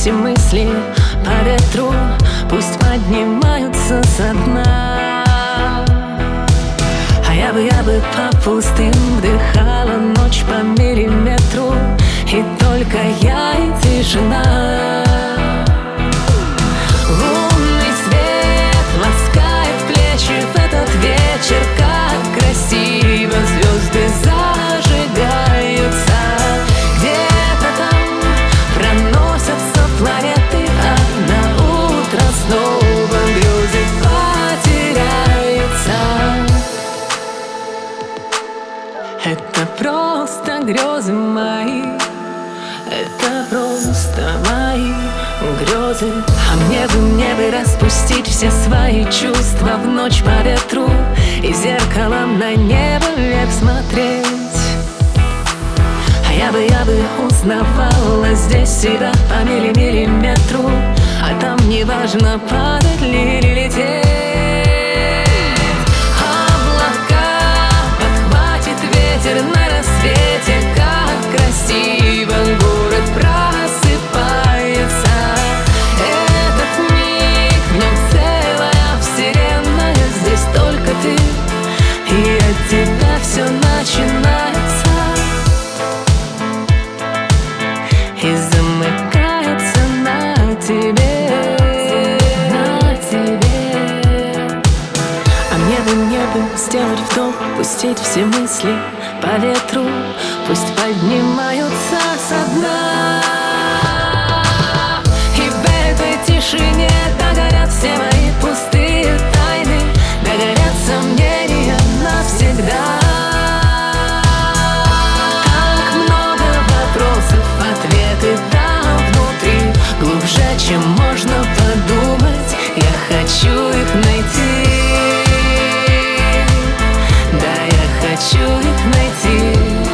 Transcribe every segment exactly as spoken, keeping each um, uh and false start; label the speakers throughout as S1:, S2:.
S1: все мысли по ветру, пусть поднимаются со дна. А я бы, я бы по пустым вдыхала ночь по миллиметру, и только я и тишина. Лунный свет ласкает плечи в этот вечер, как красиво звезды зажигаются. Где-то там проносятся планеты, а на утро снова грезы потеряются. Это просто грезы мои, это просто мои грезы. А мне бы, мне бы распустить все свои чувства в ночь по ветру и зеркалом на небо вверх смотреть. А я бы, я бы узнавала здесь себя по миллиметру, а там не важно, падать ли или лететь. На рассвете, как красиво город просыпается. Этот миг, в нем целая вселенная. Здесь только ты, и от тебя все начинается и замыкается на тебе, на тебе. А мне бы, мне бы сделать вдох, пустить все мысли по ветру, пусть поднимаются со дна. И в этой тишине догорят все мои пустые тайны, догорят сомнения навсегда. Так много вопросов, ответы там внутри, глубже, чем можно подумать. Я хочу их найти. Хочу их найти.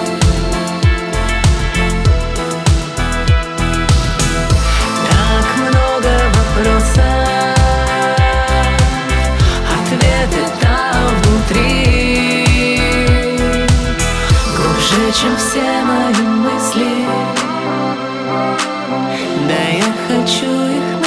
S1: Так много вопросов, ответы там внутри, глубже, чем все мои мысли. Да, я хочу их найти.